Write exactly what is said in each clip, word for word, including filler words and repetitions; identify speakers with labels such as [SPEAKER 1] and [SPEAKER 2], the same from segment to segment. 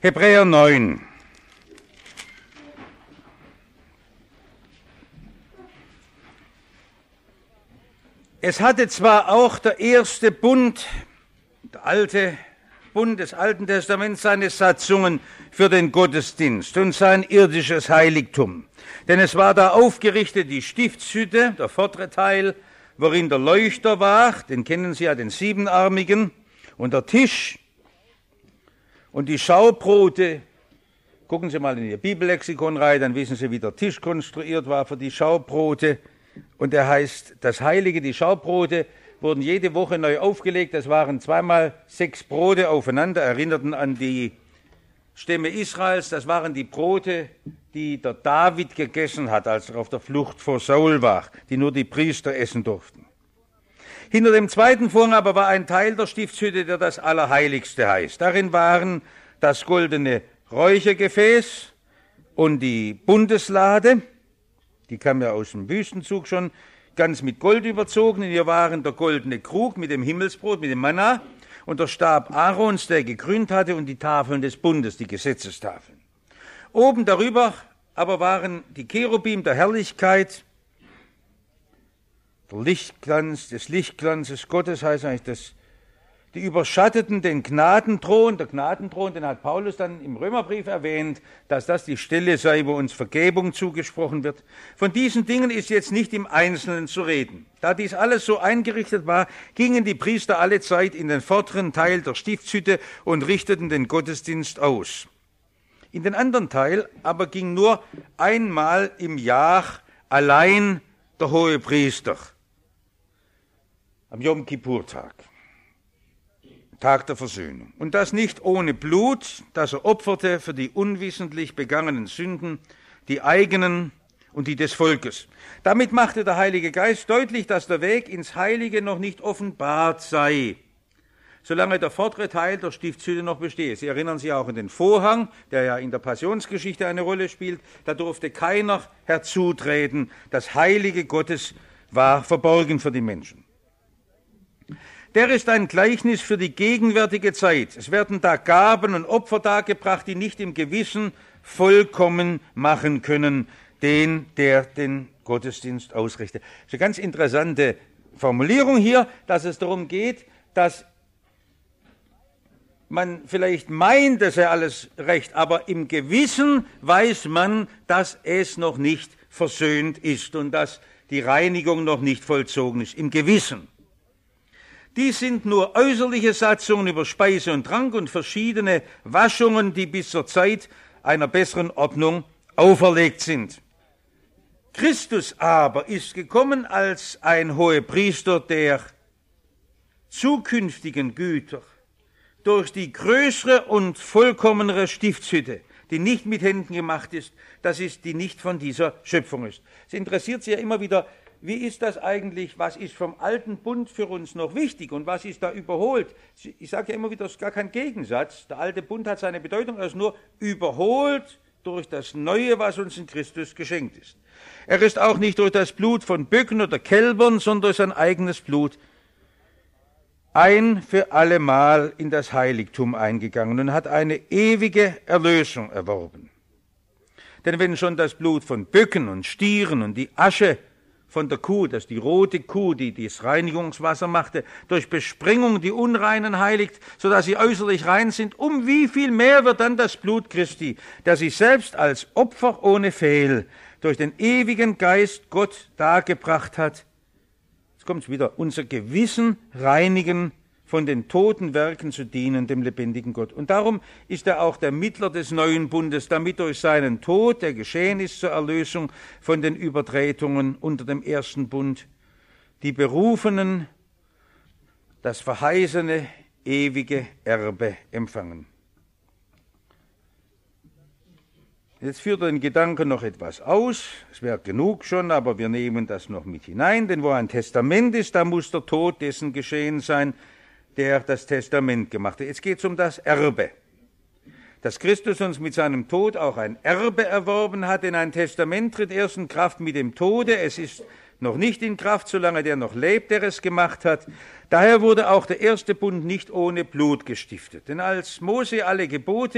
[SPEAKER 1] Hebräer neun. Es hatte zwar auch der erste Bund, der alte Bund des Alten Testaments, seine Satzungen für den Gottesdienst und sein irdisches Heiligtum. Denn es war da aufgerichtet die Stiftshütte, der vordere Teil, worin der Leuchter war, den kennen Sie ja, den siebenarmigen, und der Tisch und die Schaubrote. Gucken Sie mal in Ihr Bibellexikon rein, dann wissen Sie, wie der Tisch konstruiert war für die Schaubrote. Und er heißt, das Heilige, die Schaubrote, wurden jede Woche neu aufgelegt. Das waren zweimal sechs Brote aufeinander, erinnerten an die Stämme Israels. Das waren die Brote, die der David gegessen hat, als er auf der Flucht vor Saul war, die nur die Priester essen durften. Hinter dem zweiten Vorhang aber war ein Teil der Stiftshütte, der das Allerheiligste heißt. Darin waren das goldene Räuchergefäß und die Bundeslade. Die kam ja aus dem Wüstenzug schon, ganz mit Gold überzogen. Und hier waren der goldene Krug mit dem Himmelsbrot, mit dem Manna und der Stab Aarons, der gekrönt hatte, und die Tafeln des Bundes, die Gesetzestafeln. Oben darüber aber waren die Cherubim der Herrlichkeit, der Lichtglanz, des Lichtglanzes Gottes heißt eigentlich das, die überschatteten den Gnadenthron. Der Gnadenthron, den hat Paulus dann im Römerbrief erwähnt, dass das die Stelle sei, wo uns Vergebung zugesprochen wird. Von diesen Dingen ist jetzt nicht im Einzelnen zu reden. Da dies alles so eingerichtet war, gingen die Priester alle Zeit in den vorderen Teil der Stiftshütte und richteten den Gottesdienst aus. In den anderen Teil aber ging nur einmal im Jahr allein der Hohepriester, am Jom Kippur-Tag. Tag der Versöhnung. Und das nicht ohne Blut, das er opferte für die unwissentlich begangenen Sünden, die eigenen und die des Volkes. Damit machte der Heilige Geist deutlich, dass der Weg ins Heilige noch nicht offenbart sei, solange der vordere Teil der Stiftshütte noch bestehe. Sie erinnern sich auch an den Vorhang, der ja in der Passionsgeschichte eine Rolle spielt. Da durfte keiner herzutreten. Das Heilige Gottes war verborgen für die Menschen. Der ist ein Gleichnis für die gegenwärtige Zeit. Es werden da Gaben und Opfer dargebracht, die nicht im Gewissen vollkommen machen können, den, der den Gottesdienst ausrichtet. Das ist eine ganz interessante Formulierung hier, dass es darum geht, dass man vielleicht meint, es sei alles recht, aber im Gewissen weiß man, dass es noch nicht versöhnt ist und dass die Reinigung noch nicht vollzogen ist. Im Gewissen. Dies sind nur äußerliche Satzungen über Speise und Trank und verschiedene Waschungen, die bis zur Zeit einer besseren Ordnung auferlegt sind. Christus aber ist gekommen als ein Hohepriester der zukünftigen Güter durch die größere und vollkommenere Stiftshütte, die nicht mit Händen gemacht ist, das ist, die nicht von dieser Schöpfung ist. Es interessiert Sie ja immer wieder, wie ist das eigentlich, was ist vom alten Bund für uns noch wichtig und was ist da überholt? Ich sage ja immer wieder, das ist gar kein Gegensatz. Der alte Bund hat seine Bedeutung, er ist nur überholt durch das Neue, was uns in Christus geschenkt ist. Er ist auch nicht durch das Blut von Böcken oder Kälbern, sondern durch sein eigenes Blut ein für allemal in das Heiligtum eingegangen und hat eine ewige Erlösung erworben. Denn wenn schon das Blut von Böcken und Stieren und die Asche von der Kuh, das die rote Kuh, die das Reinigungswasser machte, durch Besprengung die Unreinen heiligt, sodass sie äußerlich rein sind, um wie viel mehr wird dann das Blut Christi, der sich selbst als Opfer ohne Fehl durch den ewigen Geist Gott dargebracht hat. Jetzt kommt es wieder, unser Gewissen reinigen, von den toten Werken zu dienen, dem lebendigen Gott. Und darum ist er auch der Mittler des neuen Bundes, damit durch seinen Tod, der geschehen ist zur Erlösung von den Übertretungen unter dem ersten Bund, die Berufenen das verheißene ewige Erbe empfangen. Jetzt führt er den Gedanken noch etwas aus, es wäre genug schon, aber wir nehmen das noch mit hinein, denn wo ein Testament ist, da muss der Tod dessen geschehen sein, der das Testament gemacht hat. Jetzt geht es um das Erbe. Dass Christus uns mit seinem Tod auch ein Erbe erworben hat, denn ein Testament tritt erst in Kraft mit dem Tode. Es ist noch nicht in Kraft, solange der noch lebt, der es gemacht hat. Daher wurde auch der erste Bund nicht ohne Blut gestiftet. Denn als Mose alle Gebote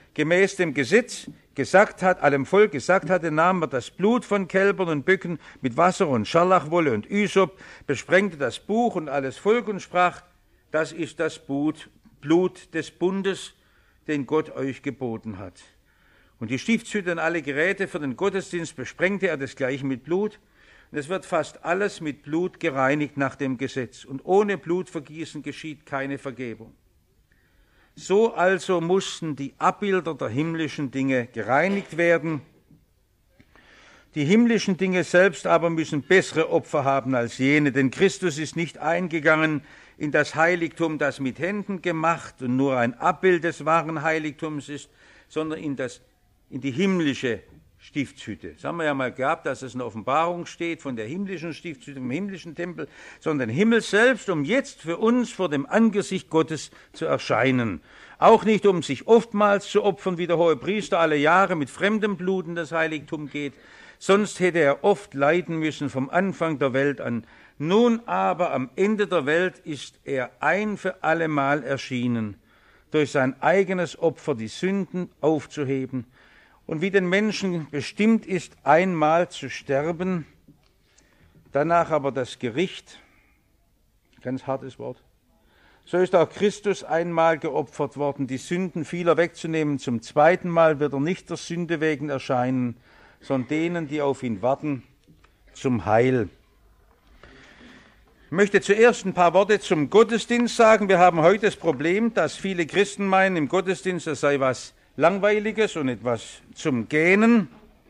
[SPEAKER 1] gemäß dem Gesetz gesagt hat, allem Volk gesagt hatte, nahm er das Blut von Kälbern und Böcken mit Wasser und Scharlachwolle und Ysop, besprengte das Buch und alles Volk und sprach, das ist das Blut, Blut des Bundes, den Gott euch geboten hat. Und die Stiftshütte und alle Geräte für den Gottesdienst besprengte er desgleichen mit Blut. Und es wird fast alles mit Blut gereinigt nach dem Gesetz. Und ohne Blutvergießen geschieht keine Vergebung. So also mussten die Abbilder der himmlischen Dinge gereinigt werden. Die himmlischen Dinge selbst aber müssen bessere Opfer haben als jene, denn Christus ist nicht eingegangen in das Heiligtum, das mit Händen gemacht und nur ein Abbild des wahren Heiligtums ist, sondern in, das, in die himmlische Stiftshütte. Das haben wir ja mal gehabt, dass es eine Offenbarung steht von der himmlischen Stiftshütte, vom himmlischen Tempel, sondern den Himmel selbst, um jetzt für uns vor dem Angesicht Gottes zu erscheinen. Auch nicht, um sich oftmals zu opfern, wie der Hohepriester alle Jahre mit fremdem Blut in das Heiligtum geht, sonst hätte er oft leiden müssen vom Anfang der Welt an. Nun aber am Ende der Welt ist er ein für allemal erschienen, durch sein eigenes Opfer die Sünden aufzuheben. Und wie den Menschen bestimmt ist, einmal zu sterben, danach aber das Gericht, ganz hartes Wort, so ist auch Christus einmal geopfert worden, die Sünden vieler wegzunehmen. Zum zweiten Mal wird er nicht der Sünde wegen erscheinen, sondern denen, die auf ihn warten, zum Heil. Ich möchte zuerst ein paar Worte zum Gottesdienst sagen. Wir haben heute das Problem, dass viele Christen meinen, im Gottesdienst das sei was Langweiliges und etwas zum Gähnen,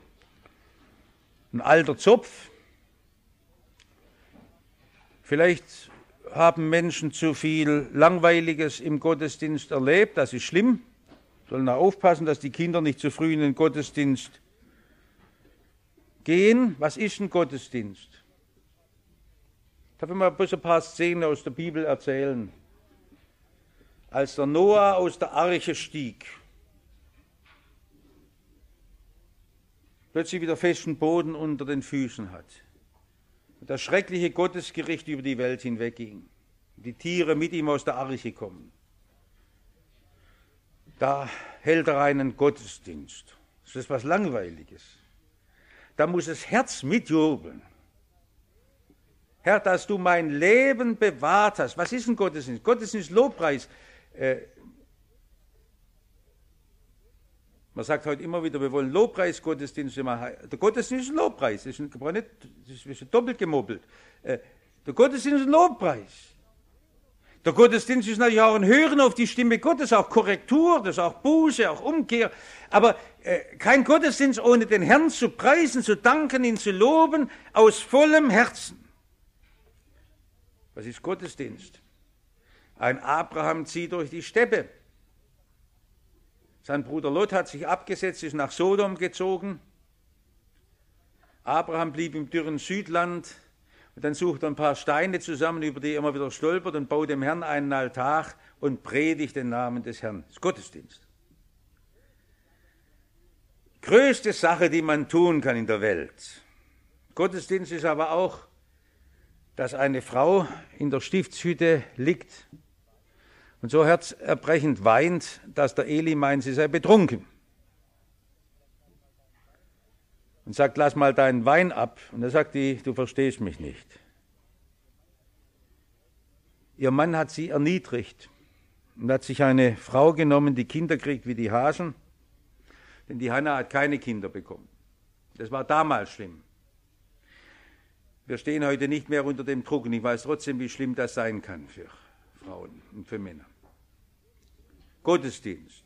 [SPEAKER 1] ein alter Zopf. Vielleicht haben Menschen zu viel Langweiliges im Gottesdienst erlebt, das ist schlimm. Sollen auch aufpassen, dass die Kinder nicht zu früh in den Gottesdienst gehen. Was ist ein Gottesdienst? Darf ich mal bloß ein paar Szenen aus der Bibel erzählen? Als der Noah aus der Arche stieg, plötzlich wieder festen Boden unter den Füßen hat und das schreckliche Gottesgericht über die Welt hinwegging, die Tiere mit ihm aus der Arche kommen. Da hält er einen Gottesdienst. Das ist was Langweiliges. Da muss das Herz mitjubeln. Herr, dass du mein Leben bewahrt hast. Was ist ein Gottesdienst? Gottesdienst ist Lobpreis. Äh, Man sagt heute immer wieder, wir wollen Lobpreis-Gottesdienst machen. Der Gottesdienst ist ein Lobpreis, das ist, ein, das ist doppelt gemoppelt. Der Gottesdienst ist ein Lobpreis. Der Gottesdienst ist natürlich auch ein Hören auf die Stimme Gottes, auch Korrektur, das ist auch Buße, auch Umkehr. Aber äh, kein Gottesdienst ohne den Herrn zu preisen, zu danken, ihn zu loben, aus vollem Herzen. Was ist Gottesdienst? Ein Abraham zieht durch die Steppe. Sein Bruder Lot hat sich abgesetzt, ist nach Sodom gezogen. Abraham blieb im dürren Südland und dann sucht er ein paar Steine zusammen, über die er immer wieder stolpert und baut dem Herrn einen Altar und predigt den Namen des Herrn. Das ist Gottesdienst. Größte Sache, die man tun kann in der Welt. Gottesdienst ist aber auch, dass eine Frau in der Stiftshütte liegt und so herzerbrechend weint, dass der Eli meint, sie sei betrunken. Und sagt, lass mal deinen Wein ab. Und er sagt die, du verstehst mich nicht. Ihr Mann hat sie erniedrigt und hat sich eine Frau genommen, die Kinder kriegt wie die Hasen. Denn die Hannah hat keine Kinder bekommen. Das war damals schlimm. Wir stehen heute nicht mehr unter dem Druck und ich weiß trotzdem, wie schlimm das sein kann für Frauen und für Männer. Gottesdienst.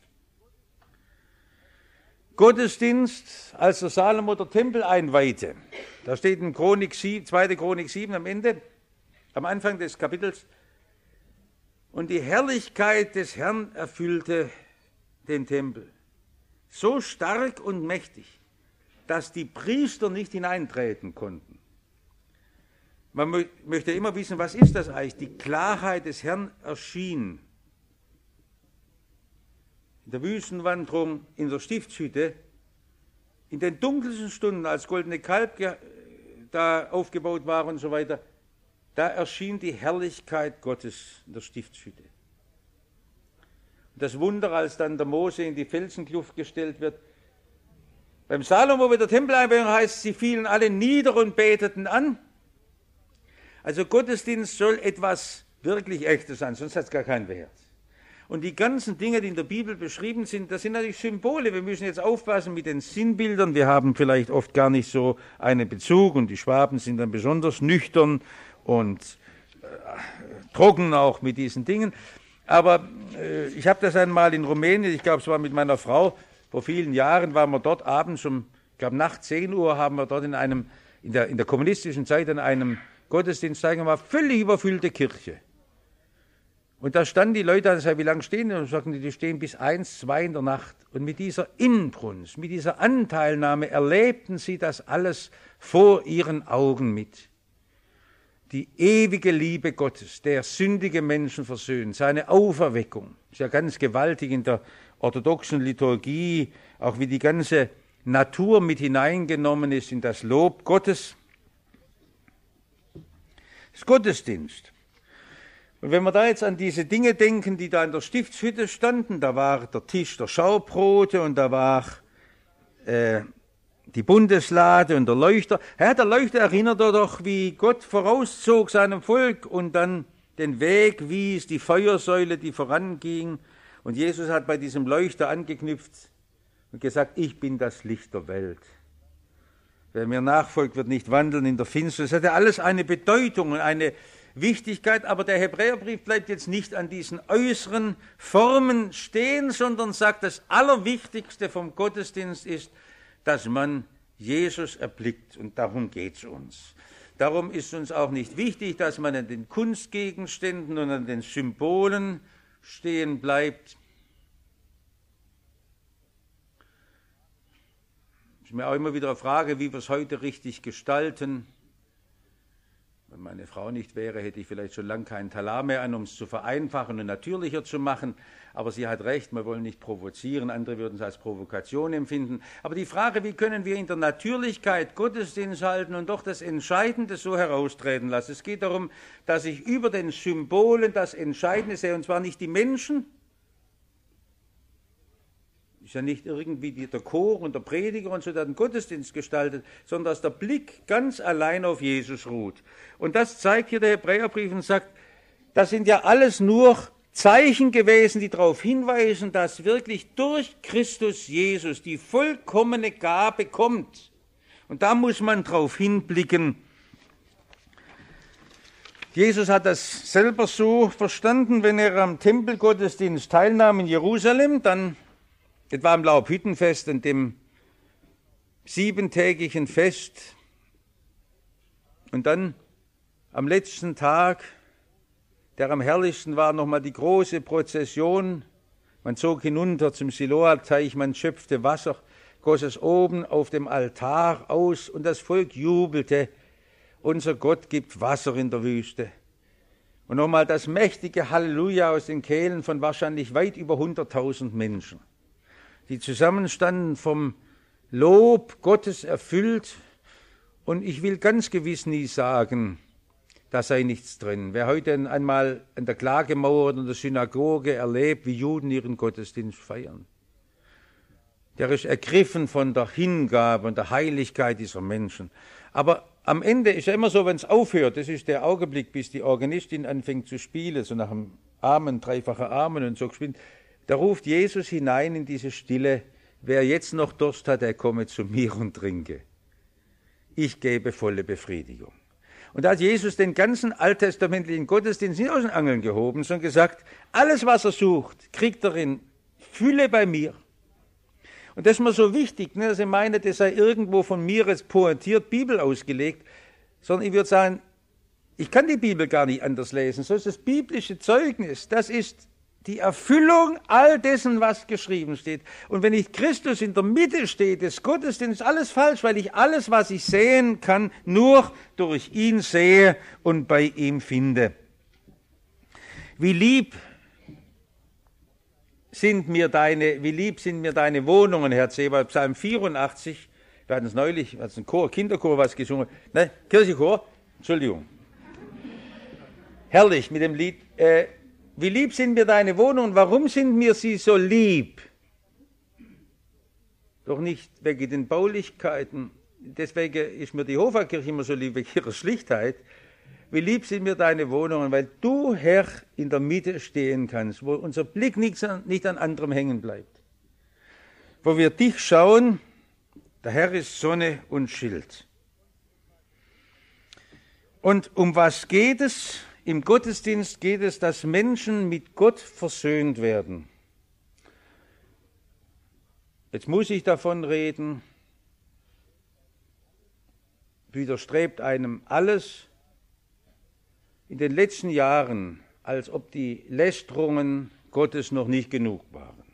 [SPEAKER 1] Gottesdienst, als der Salomo der Tempel einweihte. Da steht in Chronik sieben, zweite Chronik sieben am Ende, am Anfang des Kapitels. Und die Herrlichkeit des Herrn erfüllte den Tempel. So stark und mächtig, dass die Priester nicht hineintreten konnten. Man mö- möchte immer wissen, was ist das eigentlich? Die Klarheit des Herrn erschien. In der Wüstenwanderung, in der Stiftshütte, in den dunkelsten Stunden, als goldene Kalb ge- da aufgebaut war und so weiter, da erschien die Herrlichkeit Gottes in der Stiftshütte. Das Wunder, als dann der Mose in die Felsenkluft gestellt wird. Beim Salomo bei der Tempeleinweihung heißt, sie fielen alle nieder und beteten an. Also Gottesdienst soll etwas wirklich Echtes sein, sonst hat es gar keinen Wert. Und die ganzen Dinge, die in der Bibel beschrieben sind, das sind natürlich Symbole. Wir müssen jetzt aufpassen mit den Sinnbildern. Wir haben vielleicht oft gar nicht so einen Bezug und die Schwaben sind dann besonders nüchtern und äh, trocken auch mit diesen Dingen. Aber äh, ich habe das einmal in Rumänien, ich glaube es war mit meiner Frau, vor vielen Jahren waren wir dort abends um, ich glaube nach zehn Uhr haben wir dort in einem, in der, in der kommunistischen Zeit an einem Gottesdienst teilgenommen, war völlig überfüllte Kirche. Und da standen die Leute, also wie lange stehen die? Und sagten die, die stehen bis eins, zwei in der Nacht. Und mit dieser Inbrunst, mit dieser Anteilnahme erlebten sie das alles vor ihren Augen mit. Die ewige Liebe Gottes, der sündige Menschen versöhnt, seine Auferweckung, ist ja ganz gewaltig in der orthodoxen Liturgie, auch wie die ganze Natur mit hineingenommen ist in das Lob Gottes. Das Gottesdienst. Und wenn wir da jetzt an diese Dinge denken, die da in der Stiftshütte standen, da war der Tisch der Schaubrote und da war äh, die Bundeslade und der Leuchter. Ja, der Leuchter erinnert doch, wie Gott vorauszog seinem Volk und dann den Weg wies, die Feuersäule, die voranging. Und Jesus hat bei diesem Leuchter angeknüpft und gesagt, ich bin das Licht der Welt. Wer mir nachfolgt, wird nicht wandeln in der Finsternis. Das hat ja alles eine Bedeutung und eine Wichtigkeit, aber der Hebräerbrief bleibt jetzt nicht an diesen äußeren Formen stehen, sondern sagt, das Allerwichtigste vom Gottesdienst ist, dass man Jesus erblickt und darum geht es uns. Darum ist uns auch nicht wichtig, dass man an den Kunstgegenständen und an den Symbolen stehen bleibt. Es ist mir auch immer wieder eine Frage, wie wir es heute richtig gestalten. Wenn meine Frau nicht wäre, hätte ich vielleicht schon lange keinen Talar mehr an, um es zu vereinfachen und natürlicher zu machen. Aber sie hat recht, wir wollen nicht provozieren, andere würden es als Provokation empfinden. Aber die Frage, wie können wir in der Natürlichkeit Gottesdienst halten und doch das Entscheidende so heraustreten lassen? Es geht darum, dass ich über den Symbolen das Entscheidende sehe, und zwar nicht die Menschen. Ist ja nicht irgendwie die, der Chor und der Prediger und so, der den Gottesdienst gestaltet, sondern dass der Blick ganz allein auf Jesus ruht. Und das zeigt hier der Hebräerbrief und sagt, das sind ja alles nur Zeichen gewesen, die darauf hinweisen, dass wirklich durch Christus Jesus die vollkommene Gabe kommt. Und da muss man drauf hinblicken. Jesus hat das selber so verstanden, wenn er am Tempelgottesdienst teilnahm in Jerusalem, dann etwa am Laubhüttenfest, an dem siebentägigen Fest und dann am letzten Tag, der am herrlichsten war, nochmal die große Prozession. Man zog hinunter zum Siloa-Teich, man schöpfte Wasser, goss es oben auf dem Altar aus und das Volk jubelte, unser Gott gibt Wasser in der Wüste. Und nochmal das mächtige Halleluja aus den Kehlen von wahrscheinlich weit über hunderttausend Menschen, die zusammenstanden vom Lob Gottes erfüllt. Und ich will ganz gewiss nie sagen, da sei nichts drin. Wer heute einmal an der Klagemauer oder in der Synagoge erlebt, wie Juden ihren Gottesdienst feiern, der ist ergriffen von der Hingabe und der Heiligkeit dieser Menschen. Aber am Ende ist ja immer so, wenn es aufhört, das ist der Augenblick, bis die Organistin anfängt zu spielen, so nach dem Amen, dreifacher Amen und so gespielt. Da ruft Jesus hinein in diese Stille, wer jetzt noch Durst hat, der komme zu mir und trinke. Ich gebe volle Befriedigung. Und da hat Jesus den ganzen alttestamentlichen Gottesdienst nicht aus den Angeln gehoben, sondern gesagt, alles, was er sucht, kriegt er in Fülle bei mir. Und das ist mir so wichtig, ne, dass ich meine, das sei irgendwo von mir jetzt pointiert Bibel ausgelegt, sondern ich würde sagen, ich kann die Bibel gar nicht anders lesen. So ist das biblische Zeugnis, das ist die Erfüllung all dessen, was geschrieben steht. Und wenn nicht Christus in der Mitte steht des Gottesdienstes, ist alles falsch, weil ich alles, was ich sehen kann, nur durch ihn sehe und bei ihm finde. Wie lieb sind mir deine, wie lieb sind mir deine Wohnungen, Herr Zebald, Psalm vierundachtzig, wir hatten es neulich, wir hatten ein Chor, Kinderchor was gesungen, ne, Kirchenchor, Entschuldigung. Herrlich mit dem Lied, äh, wie lieb sind mir deine Wohnungen, warum sind mir sie so lieb? Doch nicht wegen den Baulichkeiten, deswegen ist mir die Hofakirche immer so lieb, wegen ihrer Schlichtheit. Wie lieb sind mir deine Wohnungen, weil du, Herr, in der Mitte stehen kannst, wo unser Blick nicht an, nicht an anderem hängen bleibt. Wo wir dich schauen, der Herr ist Sonne und Schild. Und um was geht es? Im Gottesdienst geht es, dass Menschen mit Gott versöhnt werden. Jetzt muss ich davon reden, widerstrebt einem alles. In den letzten Jahren, als ob die Lästerungen Gottes noch nicht genug waren,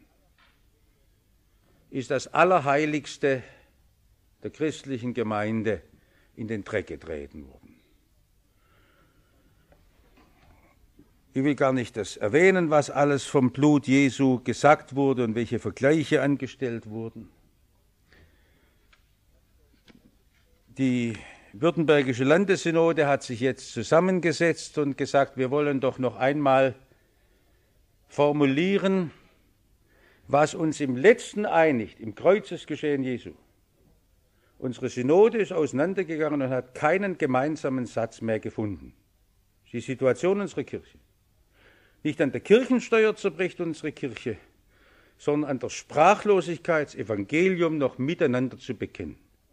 [SPEAKER 1] ist das Allerheiligste der christlichen Gemeinde in den Dreck getreten worden. Ich will gar nicht das erwähnen, was alles vom Blut Jesu gesagt wurde und welche Vergleiche angestellt wurden. Die Württembergische Landessynode hat sich jetzt zusammengesetzt und gesagt, wir wollen doch noch einmal formulieren, was uns im Letzten einigt, im Kreuzesgeschehen Jesu. Unsere Synode ist auseinandergegangen und hat keinen gemeinsamen Satz mehr gefunden. Das ist die Situation unserer Kirche. Nicht an der Kirchensteuer zerbricht unsere Kirche, sondern an der Sprachlosigkeit, das Evangelium noch miteinander zu bekennen.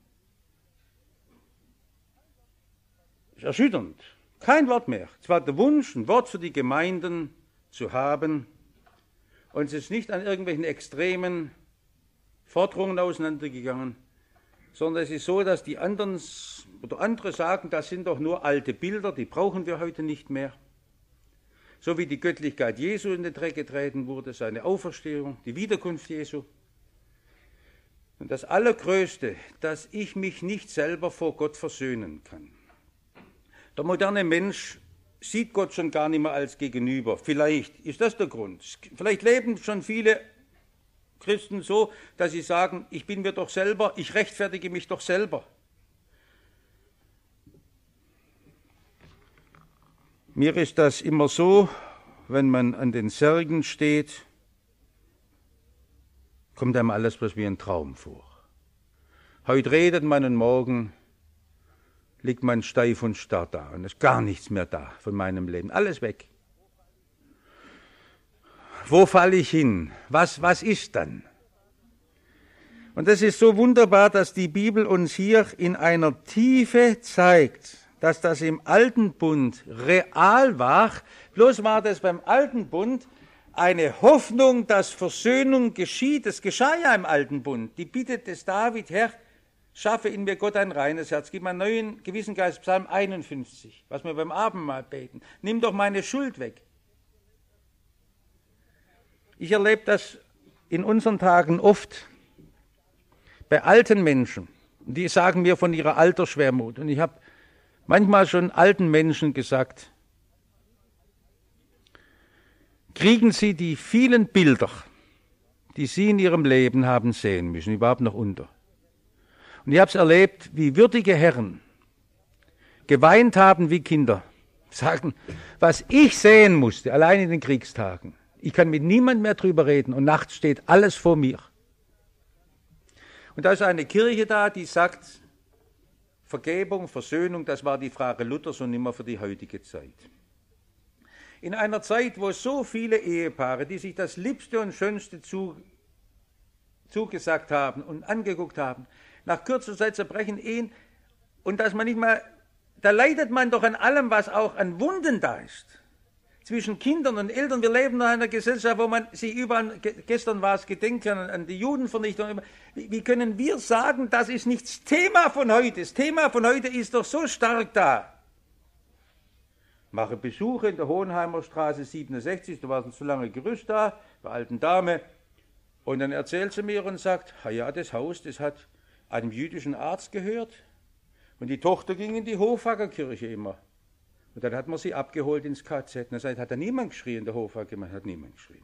[SPEAKER 1] Das ist erschütternd. Kein Wort mehr. Es war der Wunsch, ein Wort für die Gemeinden zu haben. Und es ist nicht an irgendwelchen extremen Forderungen auseinandergegangen, sondern es ist so, dass die anderen oder andere sagen, das sind doch nur alte Bilder, die brauchen wir heute nicht mehr. So wie die Göttlichkeit Jesu in den Dreck getreten wurde, seine Auferstehung, die Wiederkunft Jesu. Und das Allergrößte, dass ich mich nicht selber vor Gott versöhnen kann. Der moderne Mensch sieht Gott schon gar nicht mehr als Gegenüber. Vielleicht ist das der Grund. Vielleicht leben schon viele Christen so, dass sie sagen, ich bin mir doch selber, ich rechtfertige mich doch selber. Mir ist das immer so, wenn man an den Särgen steht, kommt einem alles bloß wie ein Traum vor. Heute redet man und morgen liegt man steif und starr da und es ist gar nichts mehr da von meinem Leben. Alles weg. Wo falle ich hin? Was, was ist dann? Und das ist so wunderbar, dass die Bibel uns hier in einer Tiefe zeigt, dass das im Alten Bund real war. Bloß war das beim Alten Bund eine Hoffnung, dass Versöhnung geschieht. Es geschah ja im Alten Bund. Die Bitte des David, Herr, schaffe in mir Gott ein reines Herz, gib mir einen neuen Gewissengeist, Psalm einundfünfzig, was wir beim Abendmahl beten. Nimm doch meine Schuld weg. Ich erlebe das in unseren Tagen oft bei alten Menschen. Die sagen mir von ihrer Altersschwermut. Und ich habe manchmal schon alten Menschen gesagt, kriegen Sie die vielen Bilder, die Sie in Ihrem Leben haben sehen müssen, überhaupt noch unter. Und ich habe es erlebt, wie würdige Herren geweint haben wie Kinder, sagen, was ich sehen musste, allein in den Kriegstagen. Ich kann mit niemandem mehr drüber reden und nachts steht alles vor mir. Und da ist eine Kirche da, die sagt, Vergebung, Versöhnung, das war die Frage Luthers und immer für die heutige Zeit. In einer Zeit, wo so viele Ehepaare, die sich das Liebste und Schönste zu, zugesagt haben und angeguckt haben, nach kurzer Zeit zerbrechen Ehen und dass man nicht mal, da leidet man doch an allem, was auch an Wunden da ist. Zwischen Kindern und Eltern, wir leben in einer Gesellschaft, wo man sich überall, gestern war es Gedenken an, an die Judenvernichtung, wie, wie können wir sagen, das ist nicht das Thema von heute, das Thema von heute ist doch so stark da. Mache Besuche in der Hohenheimer Straße siebenundsechzig, da war ein zu lange Gerüst da, bei alten Dame, und dann erzählt sie mir und sagt, ja, das Haus, das hat einem jüdischen Arzt gehört und die Tochter ging in die Hofhackerkirche immer. Und dann hat man sie abgeholt ins K Z. Und dann hat er niemand geschrien, der Hofhackergemeinde hat niemand geschrien.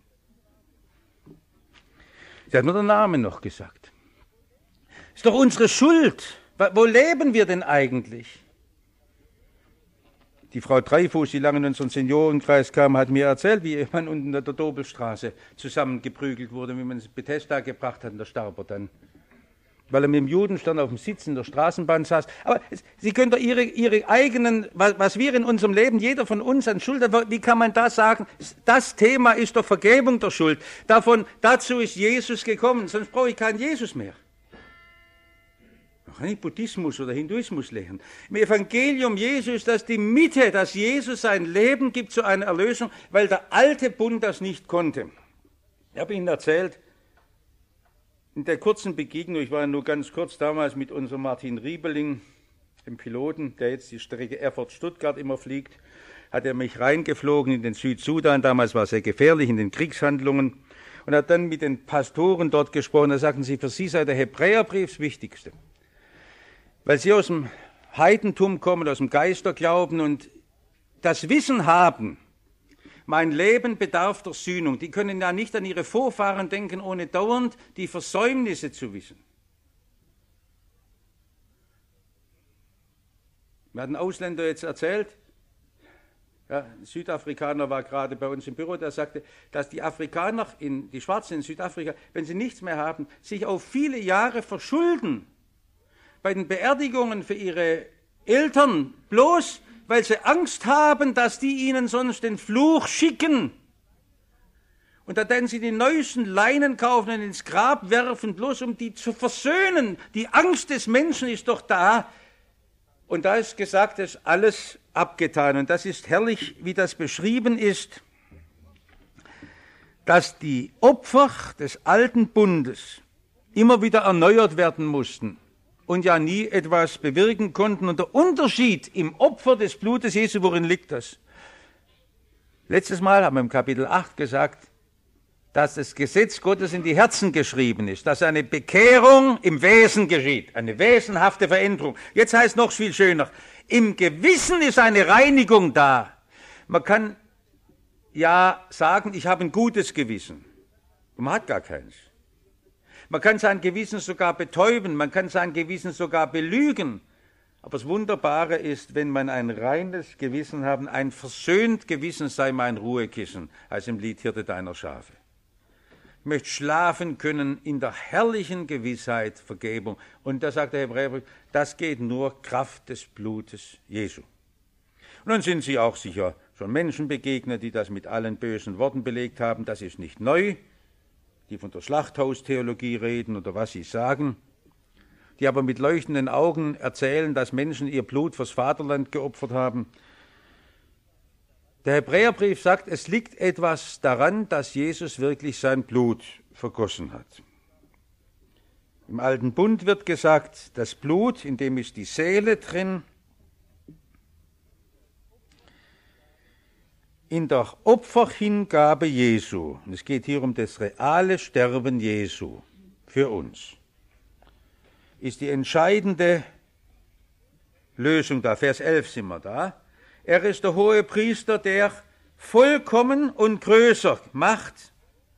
[SPEAKER 1] Sie hat nur den Namen noch gesagt. Ist doch unsere Schuld. Wo leben wir denn eigentlich? Die Frau Dreifuß, die lange in unseren Seniorenkreis kam, hat mir erzählt, wie man unten in der Dobelstraße zusammengeprügelt wurde, wie man es in Bethesda gebracht hat, und da starb er dann. Weil er mit dem Judenstern auf dem Sitz in der Straßenbahn saß. Aber Sie können doch Ihre, Ihre eigenen, was, was wir in unserem Leben, jeder von uns an Schuld hat, wie kann man da sagen, das Thema ist doch Vergebung der Schuld. Davon, dazu ist Jesus gekommen, sonst brauche ich keinen Jesus mehr. Man kann nicht Buddhismus oder Hinduismus lehren. Im Evangelium Jesu ist das die Mitte, dass Jesus sein Leben gibt zu einer Erlösung, weil der alte Bund das nicht konnte. Ich habe Ihnen erzählt, in der kurzen Begegnung, ich war nur ganz kurz damals mit unserem Martin Riebeling, dem Piloten, der jetzt die Strecke Erfurt-Stuttgart immer fliegt, hat er mich reingeflogen in den Südsudan, damals war es sehr gefährlich in den Kriegshandlungen, und hat dann mit den Pastoren dort gesprochen. Da sagten sie, für sie sei der Hebräerbrief das Wichtigste, weil sie aus dem Heidentum kommen, aus dem Geisterglauben und das Wissen haben, mein Leben bedarf der Sühnung. Die können ja nicht an ihre Vorfahren denken, ohne dauernd die Versäumnisse zu wissen. Mir hat ein Ausländer jetzt erzählt, ja, ein Südafrikaner war gerade bei uns im Büro, der sagte, dass die Afrikaner, in, die Schwarzen in Südafrika, wenn sie nichts mehr haben, sich auf viele Jahre verschulden bei den Beerdigungen für ihre Eltern, bloß weil sie Angst haben, dass die ihnen sonst den Fluch schicken. Und da werden sie die neuesten Leinen kaufen und ins Grab werfen, bloß um die zu versöhnen. Die Angst des Menschen ist doch da. Und da ist gesagt, das ist alles abgetan. Und das ist herrlich, wie das beschrieben ist, dass die Opfer des alten Bundes immer wieder erneuert werden mussten und ja nie etwas bewirken konnten. Und der Unterschied im Opfer des Blutes Jesu, worin liegt das? Letztes Mal haben wir im Kapitel acht gesagt, dass das Gesetz Gottes in die Herzen geschrieben ist, dass eine Bekehrung im Wesen geschieht, eine wesenhafte Veränderung. Jetzt heißt es noch viel schöner, im Gewissen ist eine Reinigung da. Man kann ja sagen, ich habe ein gutes Gewissen. Und man hat gar keins. Man kann sein Gewissen sogar betäuben, man kann sein Gewissen sogar belügen. Aber das Wunderbare ist, wenn man ein reines Gewissen haben, ein versöhnt Gewissen sei mein Ruhekissen, als im Lied Hirte deiner Schafe. Ich möchte schlafen können in der herrlichen Gewissheit Vergebung. Und da sagt der Hebräerbrief, das geht nur Kraft des Blutes Jesu. Und dann sind Sie auch sicher schon Menschen begegnet, die das mit allen bösen Worten belegt haben. Das ist nicht neu, die von der Schlachthaustheologie reden oder was sie sagen, die aber mit leuchtenden Augen erzählen, dass Menschen ihr Blut fürs Vaterland geopfert haben. Der Hebräerbrief sagt, es liegt etwas daran, dass Jesus wirklich sein Blut vergossen hat. Im Alten Bund wird gesagt, das Blut, in dem ist die Seele drin, in der Opferhingabe Jesu, und es geht hier um das reale Sterben Jesu für uns, ist die entscheidende Lösung da. Vers elf sind wir da. Er ist der hohe Priester, der vollkommen und größer macht.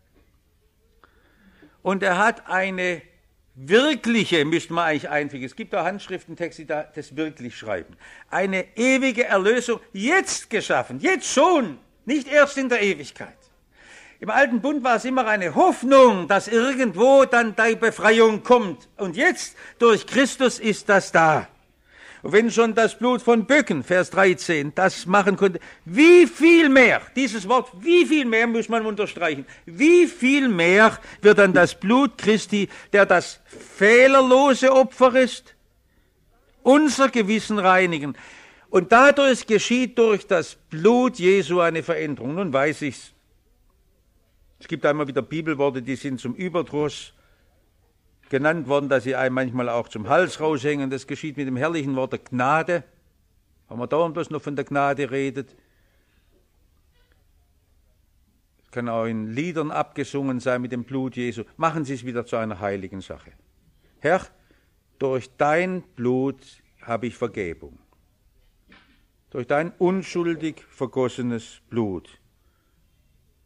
[SPEAKER 1] Und er hat eine wirkliche, müsste man eigentlich einfügen, es gibt auch Handschriftentexte, die das wirklich schreiben, eine ewige Erlösung jetzt geschaffen, jetzt schon, nicht erst in der Ewigkeit. Im Alten Bund war es immer eine Hoffnung, dass irgendwo dann die Befreiung kommt. Und jetzt, durch Christus, ist das da. Und wenn schon das Blut von Böcken, Vers dreizehn, das machen konnte, wie viel mehr, dieses Wort, wie viel mehr muss man unterstreichen, wie viel mehr wird dann das Blut Christi, der das fehlerlose Opfer ist, unser Gewissen reinigen. Und dadurch geschieht durch das Blut Jesu eine Veränderung. Nun weiß ich's. Es gibt einmal wieder Bibelworte, die sind zum Überdruss genannt worden, dass sie einem manchmal auch zum Hals raushängen. Das geschieht mit dem herrlichen Wort der Gnade. Wenn man dauernd bloß noch von der Gnade redet. Es kann auch in Liedern abgesungen sein mit dem Blut Jesu. Machen Sie es wieder zu einer heiligen Sache. Herr, durch dein Blut habe ich Vergebung. Durch dein unschuldig vergossenes Blut.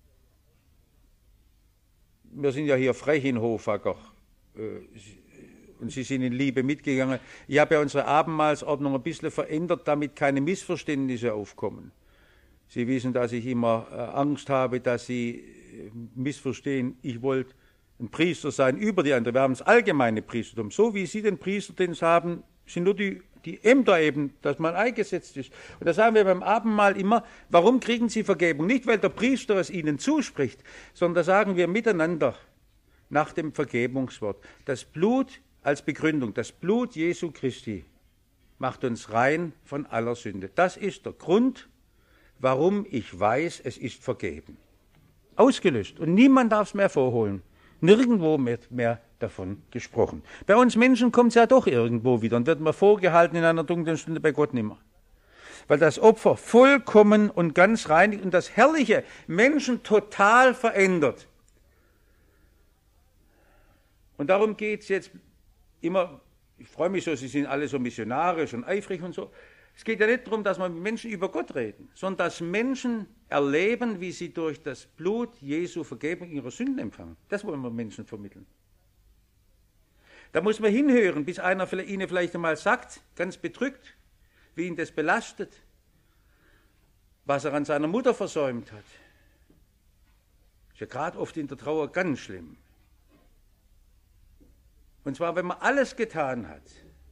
[SPEAKER 1] Wir sind ja hier frech in Hofacker. und Sie sind in Liebe mitgegangen. Ich habe ja unsere Abendmahlsordnung ein bisschen verändert, damit keine Missverständnisse aufkommen. Sie wissen, dass ich immer äh, Angst habe, dass Sie äh, missverstehen, ich wollte ein Priester sein über die anderen. Wir haben das allgemeine Priestertum. So wie Sie den Priesterdienst haben, sind nur die, die Ämter eben, dass man eingesetzt ist. Und da sagen wir beim Abendmahl immer, warum kriegen Sie Vergebung? Nicht, weil der Priester es Ihnen zuspricht, sondern da sagen wir miteinander nach dem Vergebungswort. Das Blut als Begründung, das Blut Jesu Christi macht uns rein von aller Sünde. Das ist der Grund, warum ich weiß, es ist vergeben. Ausgelöscht. Und niemand darf es mehr vorholen. Nirgendwo wird mehr davon gesprochen. Bei uns Menschen kommt es ja doch irgendwo wieder und wird mir vorgehalten in einer dunklen Stunde, bei Gott nimmer. Weil das Opfer vollkommen und ganz reinigt und das Herrliche Menschen total verändert. Und darum geht es jetzt immer, ich freue mich so, Sie sind alle so missionarisch und eifrig und so. Es geht ja nicht darum, dass wir mit Menschen über Gott reden, sondern dass Menschen erleben, wie sie durch das Blut Jesu Vergebung ihrer Sünden empfangen. Das wollen wir Menschen vermitteln. Da muss man hinhören, bis einer Ihnen vielleicht einmal sagt, ganz bedrückt, wie ihn das belastet, was er an seiner Mutter versäumt hat. Ist ja gerade oft in der Trauer ganz schlimm. Und zwar, wenn man alles getan hat,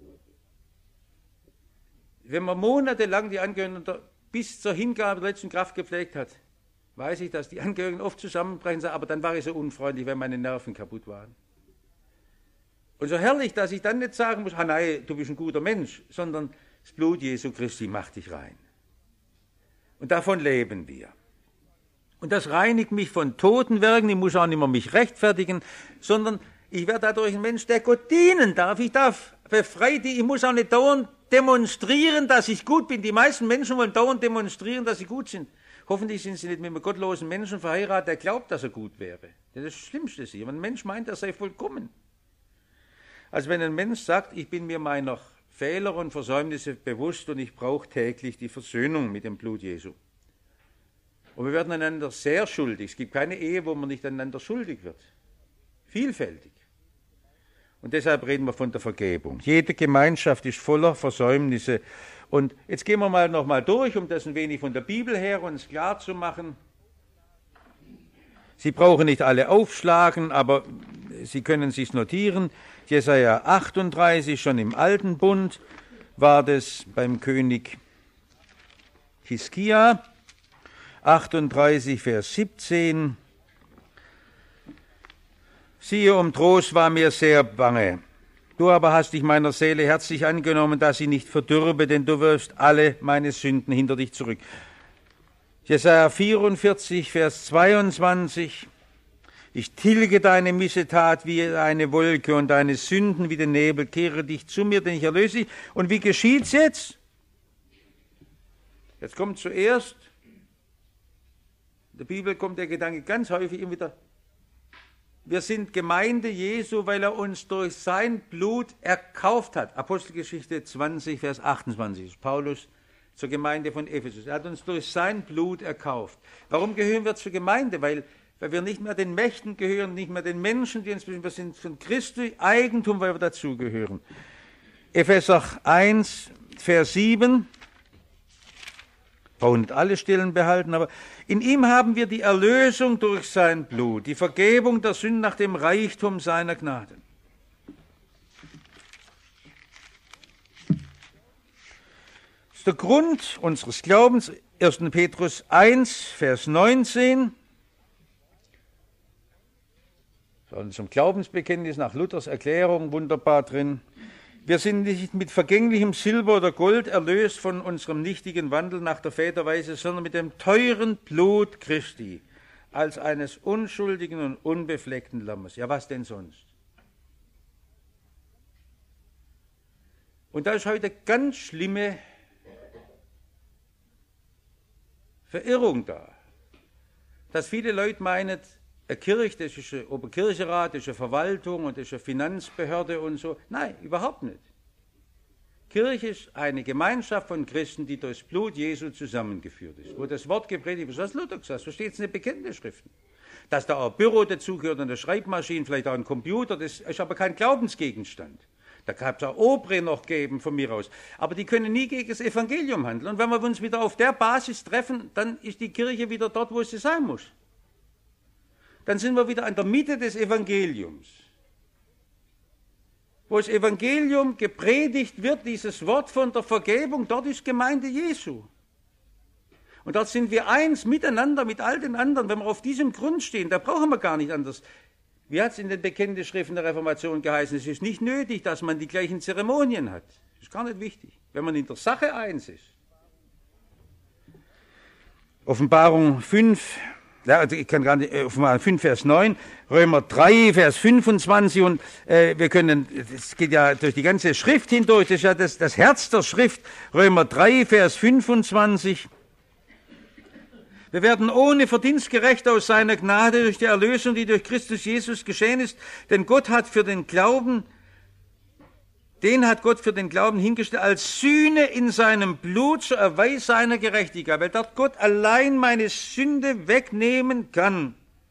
[SPEAKER 1] wenn man monatelang die Angehörigen bis zur Hingabe der letzten Kraft gepflegt hat, weiß ich, dass die Angehörigen oft zusammenbrechen, sagen, aber dann war ich so unfreundlich, wenn meine Nerven kaputt waren. Und so herrlich, dass ich dann nicht sagen muss, ah nein, du bist ein guter Mensch, sondern das Blut Jesu Christi macht dich rein. Und davon leben wir. Und das reinigt mich von Totenwerken, ich muss auch nicht mehr mich rechtfertigen, sondern ich werde dadurch ein Mensch, der Gott dienen darf. Ich darf befreit, ich muss auch nicht dauernd demonstrieren, dass ich gut bin. Die meisten Menschen wollen dauernd demonstrieren, dass sie gut sind. Hoffentlich sind sie nicht mit einem gottlosen Menschen verheiratet, der glaubt, dass er gut wäre. Das ist das Schlimmste ist hier. Wenn ein Mensch meint, er sei vollkommen. Also wenn ein Mensch sagt, ich bin mir meiner Fehler und Versäumnisse bewusst und ich brauche täglich die Versöhnung mit dem Blut Jesu. Und wir werden einander sehr schuldig. Es gibt keine Ehe, wo man nicht einander schuldig wird. Vielfältig. Und deshalb reden wir von der Vergebung. Jede Gemeinschaft ist voller Versäumnisse. Und jetzt gehen wir mal noch mal durch, um das ein wenig von der Bibel her uns klar zu machen. Sie brauchen nicht alle aufschlagen, aber Sie können sich notieren. Jesaja achtunddreißig, schon im Alten Bund war das beim König Hiskia. achtunddreißig, Vers siebzehn. Siehe, um Trost war mir sehr bange. Du aber hast dich meiner Seele herzlich angenommen, dass sie nicht verdürbe, denn du wirfst alle meine Sünden hinter dich zurück. Jesaja vierundvierzig, Vers zweiundzwanzig. Ich tilge deine Missetat wie eine Wolke und deine Sünden wie den Nebel. Kehre dich zu mir, denn ich erlöse dich. Und wie geschieht's jetzt? Jetzt kommt zuerst, in der Bibel kommt der Gedanke ganz häufig immer wieder, wir sind Gemeinde Jesu, weil er uns durch sein Blut erkauft hat. Apostelgeschichte zwanzig, Vers achtundzwanzig. Das ist Paulus zur Gemeinde von Ephesus. Er hat uns durch sein Blut erkauft. Warum gehören wir zur Gemeinde? Weil, weil wir nicht mehr den Mächten gehören, nicht mehr den Menschen, die uns bestimmen. Wir sind von Christi Eigentum, weil wir dazugehören. Epheser eins, Vers sieben. Brauchen nicht alle Stellen behalten, aber in ihm haben wir die Erlösung durch sein Blut, die Vergebung der Sünden nach dem Reichtum seiner Gnade. Das ist der Grund unseres Glaubens, erster Petrus eins, Vers neunzehn. So, zum Glaubensbekenntnis nach Luthers Erklärung, wunderbar drin. Wir sind nicht mit vergänglichem Silber oder Gold erlöst von unserem nichtigen Wandel nach der Väterweise, sondern mit dem teuren Blut Christi, als eines unschuldigen und unbefleckten Lammes. Ja, was denn sonst? Und da ist heute ganz schlimme Verirrung da, dass viele Leute meinen, eine Kirche, das ist ein Oberkirchenrat, das ist eine Verwaltung und das ist eine Finanzbehörde und so. Nein, überhaupt nicht. Kirche ist eine Gemeinschaft von Christen, die durchs Blut Jesu zusammengeführt ist. Wo das Wort gepredigt wird, was Luther gesagt hat, so steht es in den Bekenntnisschriften. Dass da auch ein Büro dazugehört und eine Schreibmaschine, vielleicht auch ein Computer, das ist aber kein Glaubensgegenstand. Da kann es auch Obre noch geben von mir aus. Aber die können nie gegen das Evangelium handeln. Und wenn wir uns wieder auf der Basis treffen, dann ist die Kirche wieder dort, wo sie sein muss. Dann sind wir wieder an der Mitte des Evangeliums. Wo das Evangelium gepredigt wird, dieses Wort von der Vergebung, dort ist Gemeinde Jesu. Und dort sind wir eins miteinander mit all den anderen. Wenn wir auf diesem Grund stehen, da brauchen wir gar nicht anders. Wie hat es in den Bekenntnisschriften der Reformation geheißen? Es ist nicht nötig, dass man die gleichen Zeremonien hat. Das ist gar nicht wichtig, wenn man in der Sache eins ist. Offenbarung fünf, ja, ich kann gar nicht, Offenbarung fünf, Vers neun, Römer drei, Vers fünfundzwanzig und äh, wir können, es geht ja durch die ganze Schrift hindurch, das ist ja das, das Herz der Schrift, Römer drei, Vers fünfundzwanzig. Wir werden ohne Verdienst gerecht aus seiner Gnade durch die Erlösung, die durch Christus Jesus geschehen ist, denn Gott hat für den Glauben, den hat Gott für den Glauben hingestellt als Sühne in seinem Blut zur Erweis seiner Gerechtigkeit, weil dort Gott allein meine Sünde wegnehmen kann.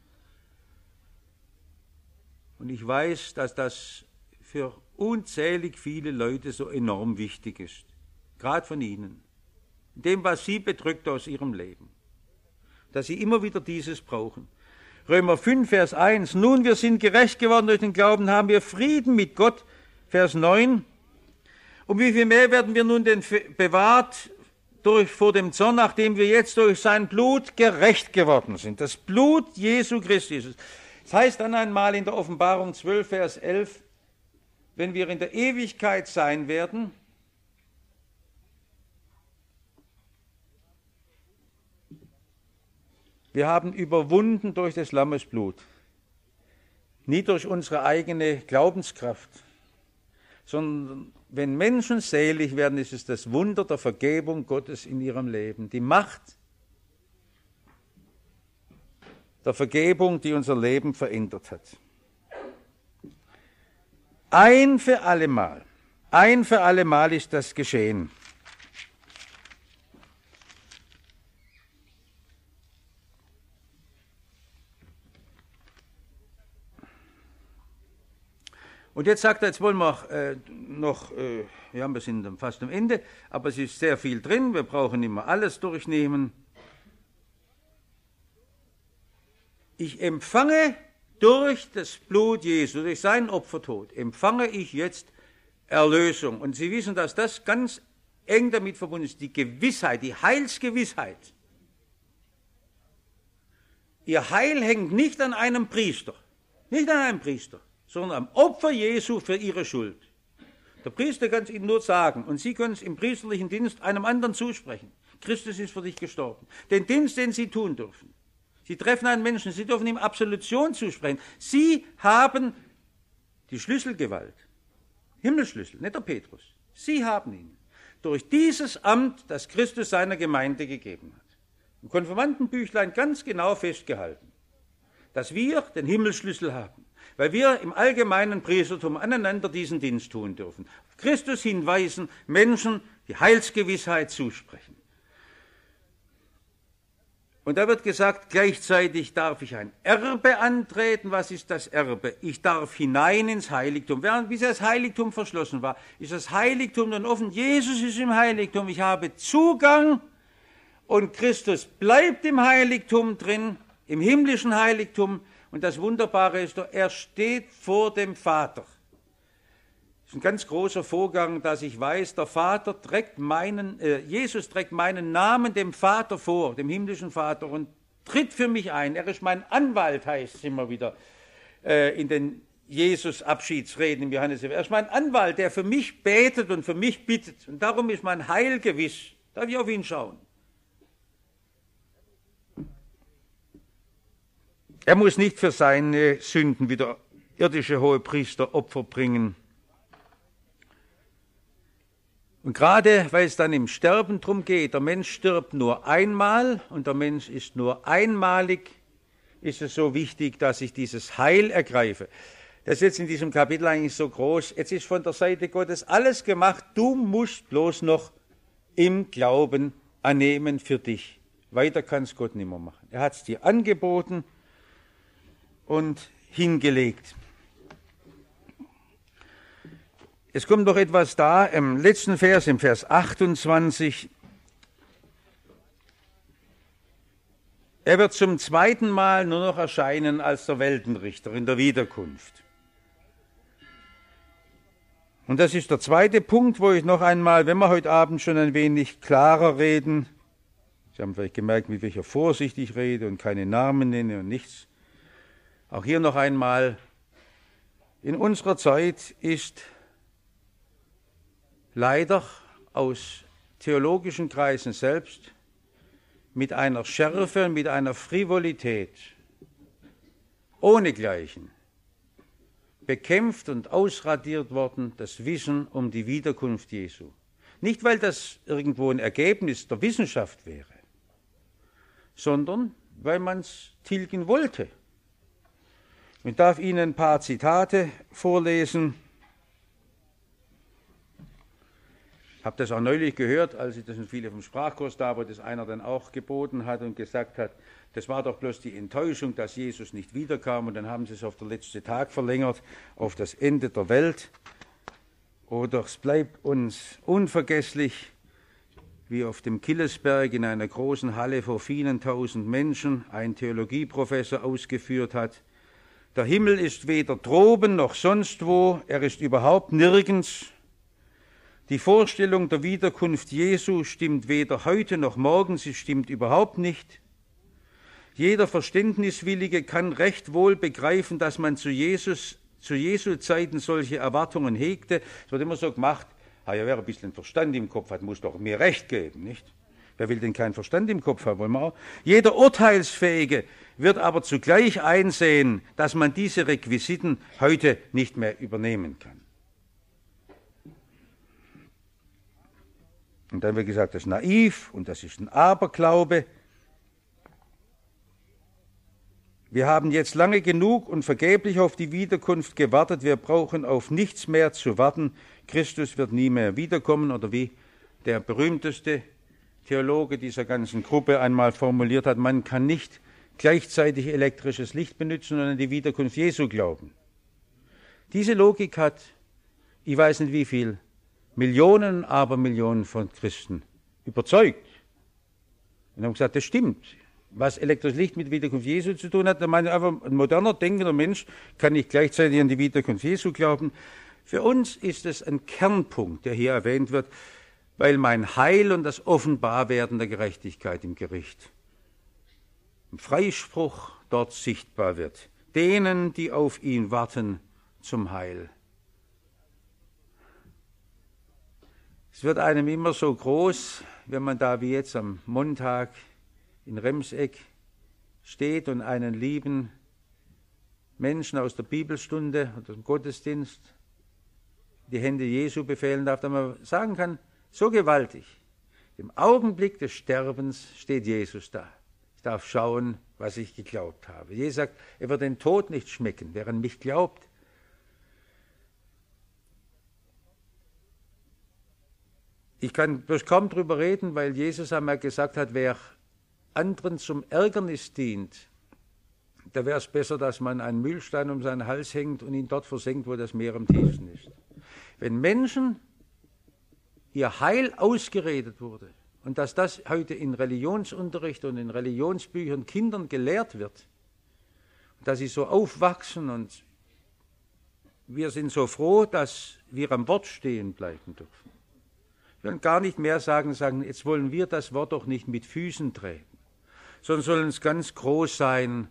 [SPEAKER 1] Und ich weiß, dass das für unzählig viele Leute so enorm wichtig ist, gerade von Ihnen, in dem, was Sie bedrückt aus Ihrem Leben, dass Sie immer wieder dieses brauchen. Römer fünf, Vers eins, nun wir sind gerecht geworden durch den Glauben, haben wir Frieden mit Gott. Vers neun, um wie viel mehr werden wir nun denn bewahrt durch, vor dem Zorn, nachdem wir jetzt durch sein Blut gerecht geworden sind. Das Blut Jesu Christi. Das heißt dann einmal in der Offenbarung zwölf, Vers elf, wenn wir in der Ewigkeit sein werden, wir haben überwunden durch des Lammes Blut, nie durch unsere eigene Glaubenskraft, sondern wenn Menschen selig werden, ist es das Wunder der Vergebung Gottes in ihrem Leben, die Macht der Vergebung, die unser Leben verändert hat. Ein für allemal, ein für allemal ist das geschehen. Und jetzt sagt er, jetzt wollen wir äh, noch, äh, ja, wir sind fast am Ende, aber es ist sehr viel drin, wir brauchen immer alles durchnehmen. Ich empfange durch das Blut Jesu, durch seinen Opfertod, empfange ich jetzt Erlösung. Und Sie wissen, dass das ganz eng damit verbunden ist, die Gewissheit, die Heilsgewissheit. Ihr Heil hängt nicht an einem Priester, nicht an einem Priester, sondern am Opfer Jesu für ihre Schuld. Der Priester kann es Ihnen nur sagen und Sie können es im priesterlichen Dienst einem anderen zusprechen. Christus ist für dich gestorben. Den Dienst, den Sie tun dürfen. Sie treffen einen Menschen, Sie dürfen ihm Absolution zusprechen. Sie haben die Schlüsselgewalt. Himmelsschlüssel, nicht der Petrus. Sie haben ihn. Durch dieses Amt, das Christus seiner Gemeinde gegeben hat. Im Konfirmandenbüchlein ganz genau festgehalten, dass wir den Himmelsschlüssel haben. Weil wir im allgemeinen Priestertum aneinander diesen Dienst tun dürfen. Auf Christus hinweisen, Menschen die Heilsgewissheit zusprechen. Und da wird gesagt, gleichzeitig darf ich ein Erbe antreten. Was ist das Erbe? Ich darf hinein ins Heiligtum. Während bisher das Heiligtum verschlossen war, ist das Heiligtum dann offen. Jesus ist im Heiligtum. Ich habe Zugang und Christus bleibt im Heiligtum drin, im himmlischen Heiligtum. Und das Wunderbare ist doch, er steht vor dem Vater. Das ist ein ganz großer Vorgang, dass ich weiß, der Vater trägt meinen, äh, Jesus trägt meinen Namen dem Vater vor, dem himmlischen Vater, und tritt für mich ein. Er ist mein Anwalt, heißt es immer wieder äh, in den Jesus-Abschiedsreden im Johannes. Er ist mein Anwalt, der für mich betet und für mich bittet. Und darum ist mein Heil gewiss. Darf ich auf ihn schauen? Er muss nicht für seine Sünden wie der irdische Hohepriester Opfer bringen. Und gerade weil es dann im Sterben drum geht, der Mensch stirbt nur einmal und der Mensch ist nur einmalig, ist es so wichtig, dass ich dieses Heil ergreife. Das ist jetzt in diesem Kapitel eigentlich so groß. Jetzt ist von der Seite Gottes alles gemacht. Du musst bloß noch im Glauben annehmen für dich. Weiter kann es Gott nicht mehr machen. Er hat es dir angeboten und hingelegt. Es kommt noch etwas da im letzten Vers, im Vers achtundzwanzig. Er wird zum zweiten Mal nur noch erscheinen als der Weltenrichter in der Wiederkunft. Und das ist der zweite Punkt, wo ich noch einmal, wenn wir heute Abend schon ein wenig klarer reden, Sie haben vielleicht gemerkt, mit welcher Vorsicht ich rede und keine Namen nenne und nichts. Auch hier noch einmal, in unserer Zeit ist leider aus theologischen Kreisen selbst mit einer Schärfe und mit einer Frivolität ohnegleichen bekämpft und ausradiert worden das Wissen um die Wiederkunft Jesu. Nicht, weil das irgendwo ein Ergebnis der Wissenschaft wäre, sondern weil man es tilgen wollte. Ich darf Ihnen ein paar Zitate vorlesen. Ich habe das auch neulich gehört, als ich das sind viele vom Sprachkurs da, wo das einer dann auch geboten hat und gesagt hat, das war doch bloß die Enttäuschung, dass Jesus nicht wiederkam und dann haben sie es auf den letzten Tag verlängert, auf das Ende der Welt. Oder es bleibt uns unvergesslich, wie auf dem Killesberg in einer großen Halle vor vielen tausend Menschen ein Theologieprofessor ausgeführt hat. Der Himmel ist weder droben noch sonst wo, er ist überhaupt nirgends. Die Vorstellung der Wiederkunft Jesu stimmt weder heute noch morgen, sie stimmt überhaupt nicht. Jeder Verständniswillige kann recht wohl begreifen, dass man zu Jesus, zu Jesu Zeiten solche Erwartungen hegte. Es wird immer so gemacht, ah ja, wer ein bisschen Verstand im Kopf hat, muss doch mir Recht geben, nicht? Wer will denn keinen Verstand im Kopf haben? Wollen wir auch? Jeder Urteilsfähige wird aber zugleich einsehen, dass man diese Requisiten heute nicht mehr übernehmen kann. Und dann wird gesagt, das ist naiv und das ist ein Aberglaube. Wir haben jetzt lange genug und vergeblich auf die Wiederkunft gewartet. Wir brauchen auf nichts mehr zu warten. Christus wird nie mehr wiederkommen. Oder wie der berühmteste Theologe dieser ganzen Gruppe einmal formuliert hat, man kann nicht gleichzeitig elektrisches Licht benutzen und an die Wiederkunft Jesu glauben. Diese Logik hat, ich weiß nicht wie viel, Millionen, aber Millionen von Christen überzeugt. Und haben gesagt, das stimmt. Was elektrisches Licht mit Wiederkunft Jesu zu tun hat, da meine ich einfach, ein moderner, denkender Mensch kann nicht gleichzeitig an die Wiederkunft Jesu glauben. Für uns ist es ein Kernpunkt, der hier erwähnt wird, weil mein Heil und das Offenbarwerden der Gerechtigkeit im Gericht, im Freispruch dort sichtbar wird. Denen, die auf ihn warten, zum Heil. Es wird einem immer so groß, wenn man da wie jetzt am Montag in Remseck steht und einen lieben Menschen aus der Bibelstunde oder dem Gottesdienst die Hände Jesu befehlen darf, dass man sagen kann, so gewaltig, im Augenblick des Sterbens steht Jesus da. Ich darf schauen, was ich geglaubt habe. Jesus sagt, er wird den Tod nicht schmecken, wer an mich glaubt. Ich kann bloß kaum drüber reden, weil Jesus einmal gesagt hat, wer anderen zum Ärgernis dient, da wäre es besser, dass man einen Mühlstein um seinen Hals hängt und ihn dort versenkt, wo das Meer am tiefsten ist. Wenn Menschen ihr Heil ausgeredet wurde und dass das heute in Religionsunterricht und in Religionsbüchern Kindern gelehrt wird, dass sie so aufwachsen und wir sind so froh, dass wir am Wort stehen bleiben dürfen. Wir wollen gar nicht mehr sagen, sagen, jetzt wollen wir das Wort doch nicht mit Füßen treten, sondern sollen es ganz groß sein.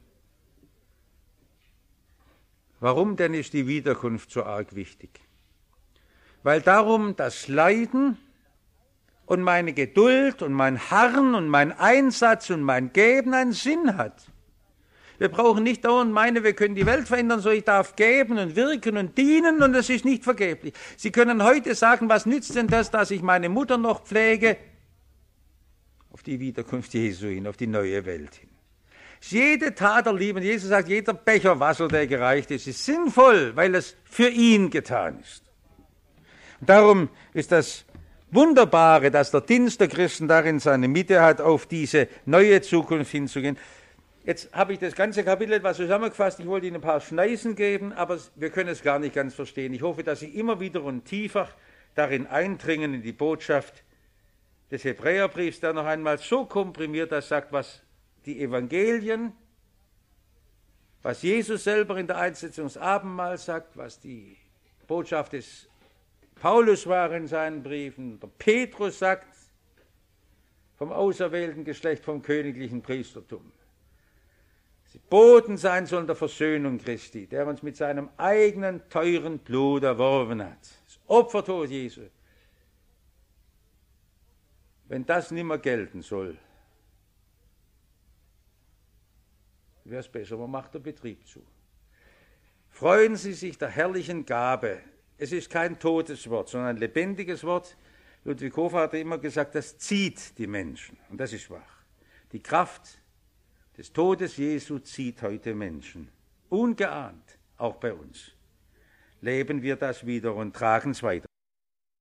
[SPEAKER 1] Warum denn ist die Wiederkunft so arg wichtig? Weil darum das Leiden und meine Geduld und mein Harren und mein Einsatz und mein Geben einen Sinn hat. Wir brauchen nicht dauernd meinen, wir können die Welt verändern, so ich darf geben und wirken und dienen und das ist nicht vergeblich. Sie können heute sagen, was nützt denn das, dass ich meine Mutter noch pflege? Auf die Wiederkunft Jesu hin, auf die neue Welt hin. Jede Tat der Liebe, Jesus sagt, jeder Becher Wasser, der gereicht ist, ist sinnvoll, weil es für ihn getan ist. Und darum ist das Wunderbare, dass der Dienst der Christen darin seine Mitte hat, auf diese neue Zukunft hinzugehen. Jetzt habe ich das ganze Kapitel etwas zusammengefasst. Ich wollte Ihnen ein paar Schneisen geben, aber wir können es gar nicht ganz verstehen. Ich hoffe, dass Sie immer wieder und tiefer darin eindringen in die Botschaft des Hebräerbriefs, der noch einmal so komprimiert das sagt, was die Evangelien, was Jesus selber in der Einsetzung des Abendmahls sagt, was die Botschaft des Paulus war in seinen Briefen, der Petrus sagt, vom auserwählten Geschlecht, vom königlichen Priestertum. Sie Boten sein sollen der Versöhnung Christi, der uns mit seinem eigenen teuren Blut erworben hat. Das Opfertod Jesu. Wenn das nicht mehr gelten soll, wäre es besser, man macht den Betrieb zu. Freuen Sie sich der herrlichen Gabe. Es ist kein totes Wort, sondern ein lebendiges Wort. Ludwig Hofer hat immer gesagt, das zieht die Menschen. Und das ist wahr. Die Kraft des Todes Jesu zieht heute Menschen. Ungeahnt, auch bei uns. Leben wir das wieder und tragen es weiter.